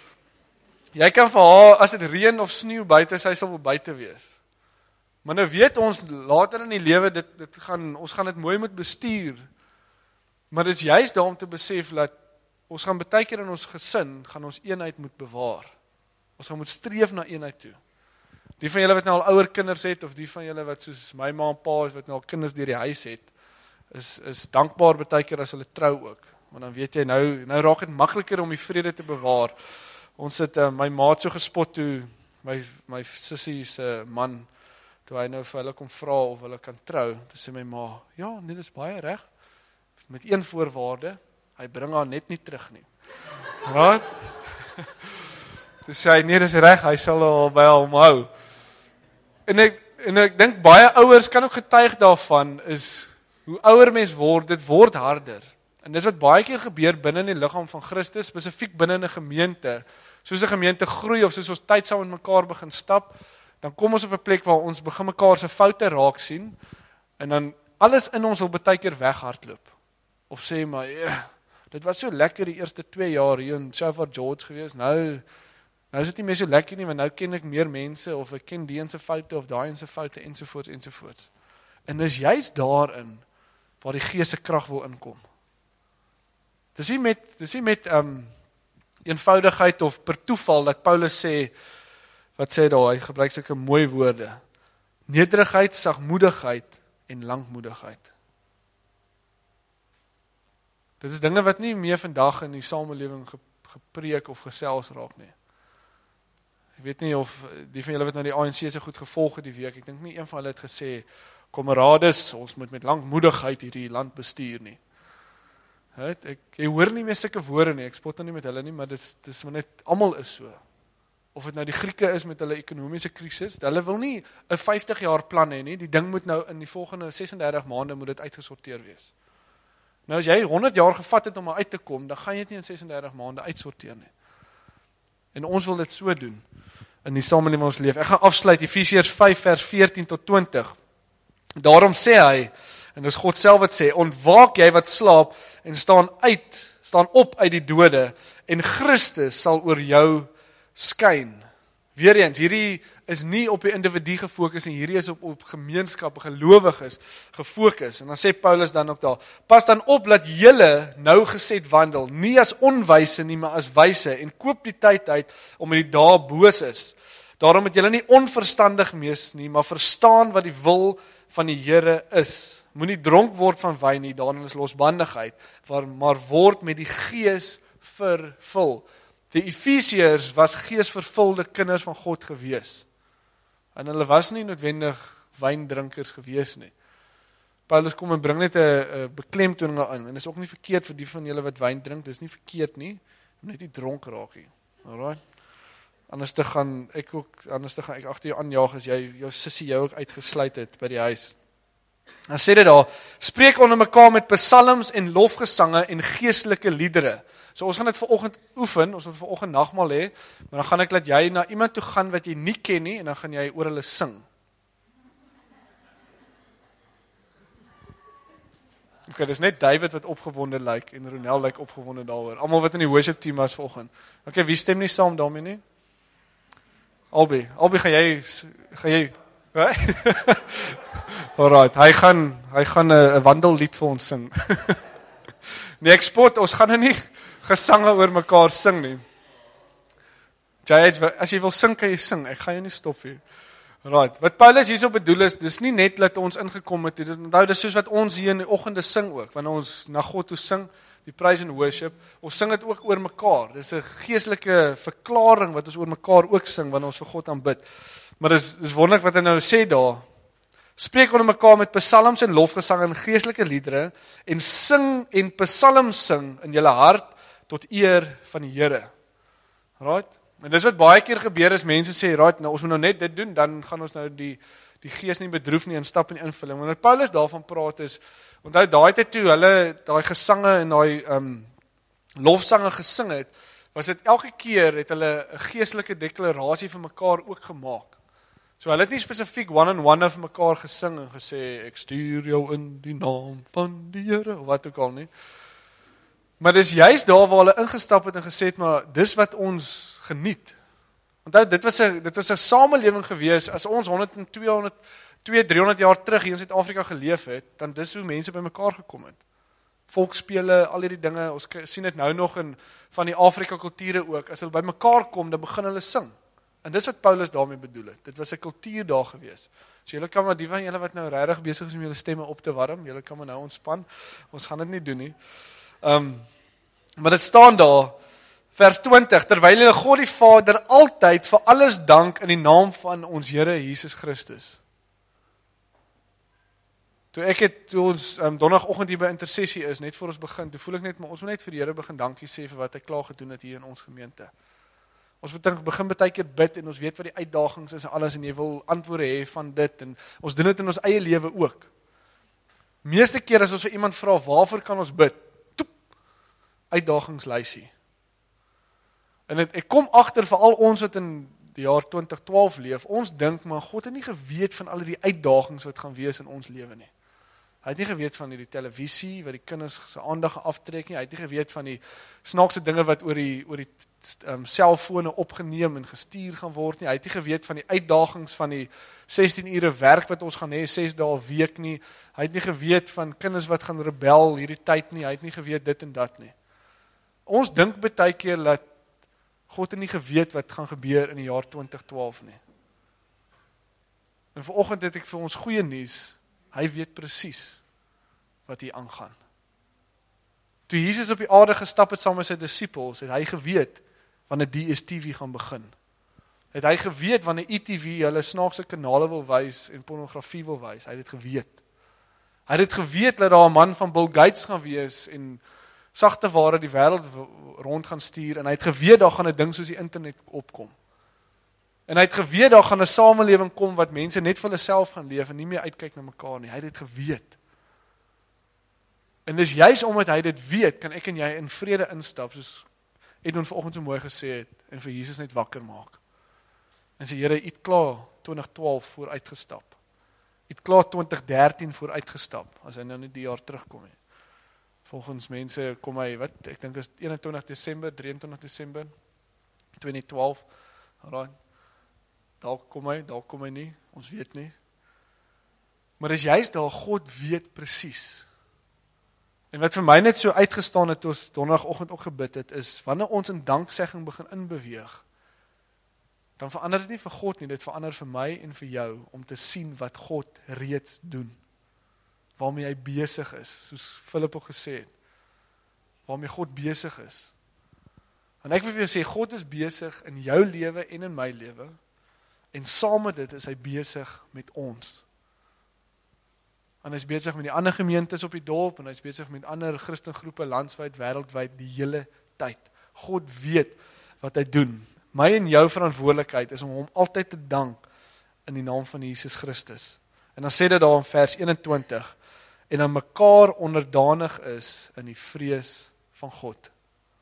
A: Jy kan vir haar, as dit reën of sneeu buite, sy sal buite wees. Maar nou weet ons, later in die lewe, ons gaan dit mooi moet bestuur. Maar dit is juist daar om te besef, dat ons gaan baie keer in ons gesin, gaan ons eenheid moet bewaar. Ons gaan moet streef na eenheid toe. Die van julle wat nou al ouer kinders het, of die van julle wat soos my ma en pa is, wat nou al kinders deur die huis het, is dankbaar baie keer as hulle trou ook. Want dan weet jy, nou raak dit makliker om die vrede te bewaar. Ons het my maat so gespot toe, my sussie se man, toe hy nou vir hulle kom vra of hulle kan trou, toe sê my ma, ja, nee, dis baie reg, met een voorwaarde, hy bring haar net nie terug nie. Wat? Toe sê hy, nee, dis reg, hy sal haar by hom hou. En ek dink baie ouers kan ook getuig daarvan, is, hoe ouer mens word, dit word harder. En dis wat baie keer gebeur binne in die liggaam van Christus, spesifiek binne in 'n gemeente, soos 'n gemeente groei, of soos ons tyd saam met mekaar begin stap, dan kom ons op 'n plek waar ons begin mekaar se foute raak sien, en dan alles in ons wil baie keer weghardloop. Of sê maar, dit was so lekker die eerste 2 jaar hier in Shofar George gewees, nou is dit nie meer so lekker nie, want nou ken ek meer mense, of ek ken die en se foute, of daai en se foute, ensovoorts. En dis juist daarin, waar die Gees se krag wil inkom. Dis nie met eenvoudigheid of per toeval, dat Paulus sê, wat sê daar, hy gebruik sulke mooi woorde, nederigheid, sagmoedigheid en lankmoedigheid. Dit is dinge wat nie meer vandag in die samelewing gepreek of gesels raak nie. Ek weet nie of die van julle wat nou die ANC se goed gevolg het die week, ek dink nie een van hulle het gesê, kamerades, ons moet met lankmoedigheid hierdie land bestuur nie. Jy hoor nie meer sulke woorde nie, ek spot nou nie met hulle nie, maar dis maar net, almal is so. Of dit nou die Grieke is met hulle ekonomiese krisis, hulle wil nie 'n 50 jaar plan hê nie, die ding moet nou in die volgende 36 maande moet dit uitgesorteer wees. Nou as jy 100 jaar gevat het om uit te kom, dan gaan jy dit nie in 36 maande uitsorteer nie. En ons wil dit so doen, in die samelewing ons leef. Ek gaan afsluit, Efesiërs 5 vers 14 tot 20. Daarom sê hy, en dis God self wat sê, ontwaak jy wat slaap, en staan op uit die dode, en Christus sal oor jou skyn. Weereens, hierdie is nie op die individu gefokus nie, hierdie is op gemeenskap, gelowiges gefokus. En dan sê Paulus dan ook daar, pas dan op dat julle nou geset wandel, nie as onwyse nie, maar as wyse, en koop die tyd uit, omdat die dae boos is. Daarom moet julle nie onverstandig wees nie, maar verstaan wat die wil van die Here is. Moenie dronk word van wyn nie, daarin is losbandigheid, maar word met die Gees vervul. Die Efesiërs was geesvervulde kinders van God gewees. En hulle was nie noodwendig wyndrinkers gewees nie. Paulus kom en bring net 'n beklemtoning aan, en dit is ook nie verkeerd vir die van julle wat wyn drink, dit is nie verkeerd nie, net nie dronk raak nie. Alright? Anders te gaan ek agter jou aanjaag as jy jou sussie jou ook uitgesluit het by die huis. Dan sê dit daar, spreek onder mekaar met psalms en lofgesange en geestelike liedere. So ons gaan dit vanoggend oefen, ons gaan dit vanoggend nagmaal hê, maar dan gaan ek laat jy na iemand toe gaan wat jy nie ken nie, en dan gaan jy oor hulle sing. Okay, dis net David wat opgewonde lyk, en Ronel lyk opgewonde daaroor. Almal wat in die worship team was vanoggend. Okay, wie stem nie saam daarmee nie? Albie, gaan jy, alright, hy gaan 'n wandellied vir ons sing. Nee, ek spot, ons gaan nou nie gesange oor mekaar sing nie. As jy wil sing, kan jy sing, ek gaan jou nie stop nie. Right, wat Paulus hierso bedoel is, dis nie net dat ons ingekom het, onthou, dis soos wat ons hier in die oggende sing ook, wanneer ons na God toe sing, die praise and worship, ons sing dit ook oor mekaar, dis 'n geestelike verklaring wat ons oor mekaar ook sing, wanneer ons vir God aanbid. Maar dis wonderlik wat hy nou sê daar, spreek onder mekaar met psalms en lofgesang en geestelike liedere, en sing en psalms sing in julle hart, tot eer van die Here. Right? En dis wat baie keer gebeur is, mense sê, right, nou ons moet nou net dit doen, dan gaan ons nou die gees nie bedroef nie, en stap in die invulling. Wanneer Paulus daarvan praat is, onthou daai tyd toe hulle daai gesange en daai lofsange gesing het, was dit elke keer het hulle 'n geestelike deklarasie vir mekaar ook gemaak. So hulle het nie spesifiek one-on-one vir mekaar gesing en gesê, ek stuur jou in die naam van die Here, of wat ook al nie. Maar dis juist daar waar hulle ingestap het en gesê het, maar dis wat ons geniet. Onthou, dit was 'n samelewing gewees, as ons 100, 200, 300 jaar terug hier in Suid-Afrika geleef het, dan dis hoe mense by mekaar gekom het. Volksspele, al hierdie dinge, ons sien dit nou nog in van die Afrika kulture ook, as hulle by mekaar kom, dan begin hulle sing. En dis wat Paulus daarmee bedoel het, dit was 'n kultuur daar gewees. So julle kan maar, die van julle wat nou regtig besig is om julle stemme op te warm, julle kan maar nou ontspan, ons gaan dit nie doen nie. Maar dit staan daar, vers 20, terwyl julle God die Vader altyd vir alles dank in die naam van ons Here Jesus Christus. Toe ons donderdagoggend hier by intersessie is, net voor ons begin, toe voel ek net, maar ons moet net vir die Here begin dankie sê vir wat hy klaar gedoen het hier in ons gemeente. Ons begin baie keer bid, en ons weet wat die uitdagings is en alles, en jy wil antwoorde hê van dit, en ons doen dit in ons eie lewe ook. Meeste keer as ons vir iemand vra, waarvoor kan ons bid? Toep, uitdagingslysie. En ek kom agter vir al ons wat in die jaar 2012 leef, ons dink, maar God het nie geweet van al die uitdagings wat gaan wees in ons lewe nie. Hy het nie geweet van die televisie, wat die kinders se aandag aftrek nie, hy het nie geweet van die snaakse dinge wat oor die selfone opgeneem en gestuur gaan word nie, hy het nie geweet van die uitdagings van die 16 ure werk wat ons gaan hê, 6 dae 'n week nie, hy het nie geweet van kinders wat gaan rebel hierdie tyd nie, hy het nie geweet dit en dat nie. Ons dink baie keer dat God het nie geweet wat gaan gebeur in die jaar 2012 nie. En vanoggend het ek vir ons goeie nuus, hy weet presies wat hier aangaan. Toe Jesus op die aarde gestap het saam met sy disippels, het hy geweet wanneer DStv gaan begin. Het hy geweet wanneer ETV hulle snaakse kanale wil wys en pornografie wil wys, hy het dit geweet. Hy het dit geweet dat daar 'n man van Bill Gates gaan wees en sagte ware die wêreld rond gaan stuur, en hy het geweet daar gaan 'n ding soos die internet opkom. En hy het geweet daar gaan 'n samelewing kom wat mense net vir hulle self gaan leef en nie meer uitkyk na mekaar nie. Hy het dit geweet. En dis juis omdat hy dit weet, kan ek en jy in vrede instap, soos Edwin vanoggend so mooi gesê het, en vir Jesus net wakker maak. En sê, Here, U het klaar 2012 vooruitgestap. U het klaar 2013 vooruitgestap, as hy nou nie die jaar terugkom nie. Volgens mense kom hy, ek dink is 21 Desember, 23 Desember, 2012, alright, dalk kom hy nie, ons weet nie. Maar is juist daar, God weet presies. En wat vir my net so uitgestaan het, toe ons donderdagoggend ook gebid het, is, wanneer ons in danksegging begin inbeweeg, dan verander dit nie vir God nie, dit verander vir my en vir jou, om te sien wat God reeds doen. Waarmee hy besig is, soos Philip ook gesê het, waarmee God besig is. En ek wil vir jou sê, God is besig in jou lewe en in my lewe, en saam met dit is hy besig met ons. En hy is besig met die ander gemeentes op die dorp, en hy is besig met ander Christengroepe landwyd, wêreldwyd, die hele tyd. God weet wat hy doen. My en jou verantwoordelikheid is om hom altyd te dank in die naam van Jesus Christus. En dan sê dit daar in vers 21, en aan mekaar onderdanig is in die vrees van God.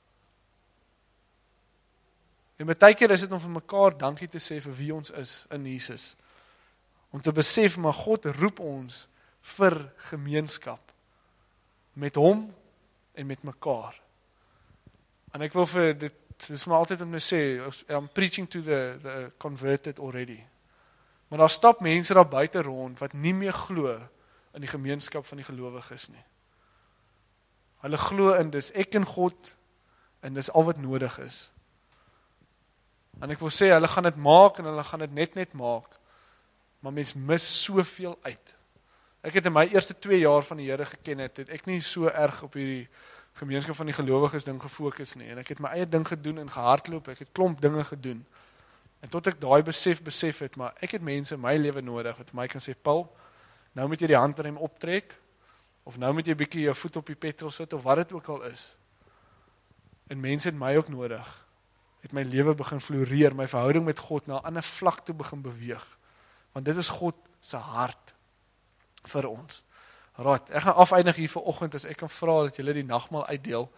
A: En baie keer is dit om vir mekaar dankie te sê vir wie ons is in Jesus. Om te besef, maar God roep ons vir gemeenskap. Met hom en met mekaar. En ek wil vir dit, dis maar altyd om te sê, I'm preaching to the converted already. Maar daar stap mense daar buite rond, wat nie meer glo in die gemeenskap van die gelowiges nie. Hulle glo in, dis ek en God, en dis al wat nodig is. En ek wil sê, hulle gaan dit maak, en hulle gaan dit net maak, maar mens mis soveel uit. Ek het in my eerste 2 jaar van die Here geken het ek nie so erg op hierdie gemeenskap van die gelowiges ding gefokus nie, en ek het my eie ding gedoen en gehardloop, ek het klomp dinge gedoen, en tot ek daai besef het, maar ek het mense in my lewe nodig, wat vir my kan sê, Paul, nou moet jy die handrem optrek, of nou moet jy bietjie jou voet op die petrol sit, of wat dit ook al is, en mense het my ook nodig, het my lewe begin floreer, my verhouding met God na 'n ander vlak toe begin beweeg, want dit is God se hart vir ons. Right, ek gaan afeindig hier vanoggend, as ek kan vra dat julle die nagmaal uitdeel.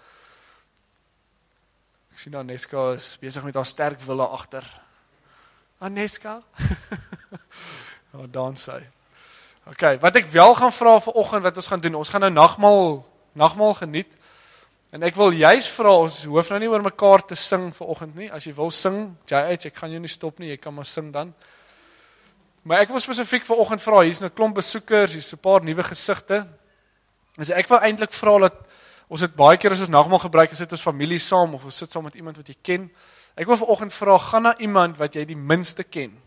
A: Ek sien Aneska is besig met haar sterk wille agter. Aneska? Ja, dan sy. Okay, wat ek wel gaan vra vanoggend, wat ons gaan doen, ons gaan nou nagmaal geniet, en ek wil juist vra, ons hoef nou nie oor mekaar te sing vanoggend nie, as jy wil sing, JH, ek gaan jou nie stop nie, jy kan maar sing dan. Maar ek wil spesifiek vanoggend vra, hier's 'n klomp besoekers, hier's 'n paar nuwe gesigte. Dus ek wil eintlik vra dat ons dit baie keer as ons nagmaal gebruik, as dit ons familie saam of ons sit saam met iemand wat jy ken. Ek wil vanoggend vra, gaan na iemand wat jy die minste ken.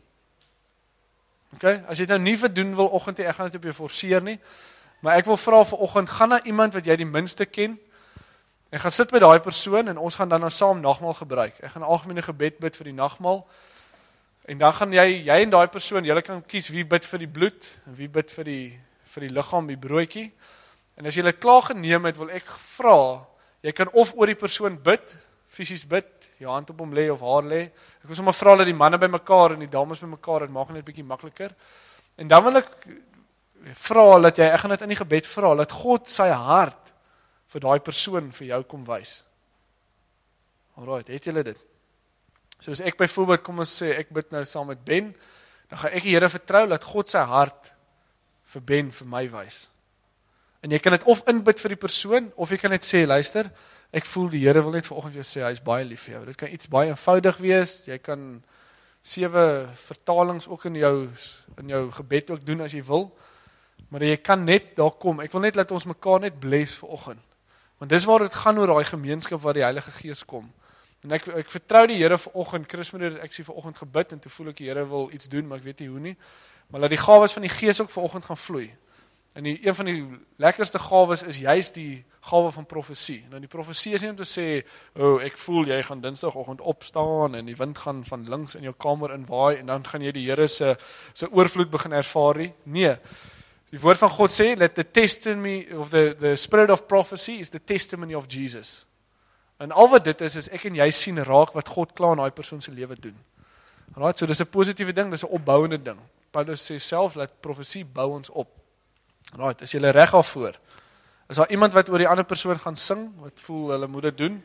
A: Okay? As jy nou nie verdoen wil oggend, ek gaan dit op jou forceer nie, maar ek wil vra vanoggend, gaan na iemand wat jy die minste ken. Ek gaan sit by daai persoon en ons gaan dan saam nagmaal gebruik. Ek gaan 'n algemene gebed bid vir die nagmaal. En dan gaan jy en daai persoon, julle kan kies wie bid vir die bloed, en wie bid vir die liggaam, die broodjie. En as jy dit klaar geneem het, wil ek vra, jy kan of oor die persoon bid, fisies bid, jou hand op hom lê of haar lê. Ek wil sommer vra dat die manne by mekaar en die dames by mekaar, dit maak net 'n bietjie makliker. En dan wil ek vra dat ek gaan dit in die gebed vra, dat God sy hart vir daai persoon vir jou kom wys. Alright, het julle dit? Soos ek byvoorbeeld, kom ons sê, ek bid nou saam met Ben, dan gaan ek die Here vertrou, dat God sy hart vir Ben, vir my wys. En jy kan dit of inbid vir die persoon, of jy kan net sê, luister, ek voel die Here wil net vanoggend vir jou sê, hy is baie lief vir jou. Dit kan iets baie eenvoudig wees, jy kan 7 vertalings ook in jou gebed ook doen as jy wil, maar jy kan net daar kom. Ek wil net laat ons mekaar net bless vanoggend. Want dis waar dit gaan oor daai gemeenskap waar die Heilige Gees kom. En ek vertrou die Here vanoggend, Chris het ek sê vanoggend gebid, en toe voel ek die Here wil iets doen, maar ek weet nie hoe nie, maar laat die gawes van die Gees ook vanoggend gaan vloei. En een van die lekkerste gawes is juist die gawe van profesie. Nou die profesie is nie om te sê, ek voel jy gaan Dinsdagoggend opstaan, en die wind gaan van links in jou kamer inwaai, en dan gaan jy die Here se oorvloed begin ervaar nie. Nee, Die woord van God sê, let the testimony of the spirit of prophecy is the testimony of Jesus. En al wat dit is ek en jy sien raak wat God klaar in daai persoon se lewe doen. Right, so dis 'n positiewe ding, dis 'n opbouende ding. Paulus sê self dat profesie bou ons op. Right, is jy reg daarvoor? Is daar iemand wat oor die ander persoon gaan sing, wat voel hulle moet dit doen?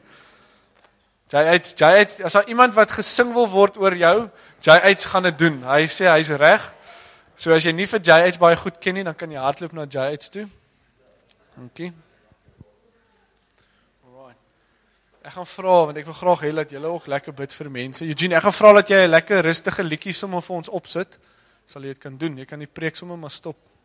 A: Jay, as daar iemand wat gesing wil word oor jou, Jay gaan dit doen. Hy sê hy's reg. So as jy nie vir Jay baie goed ken nie, dan kan jy hardloop na Jay toe. Dankie. Alright. Ek gaan vra, want ek wil graag hê dat julle ook lekker bid vir mense. Eugene, ek gaan vra dat jy 'n lekker rustige liedjie sommer vir ons opsit. Sal jy dit kan doen? Jy kan die preek sommer maar stop.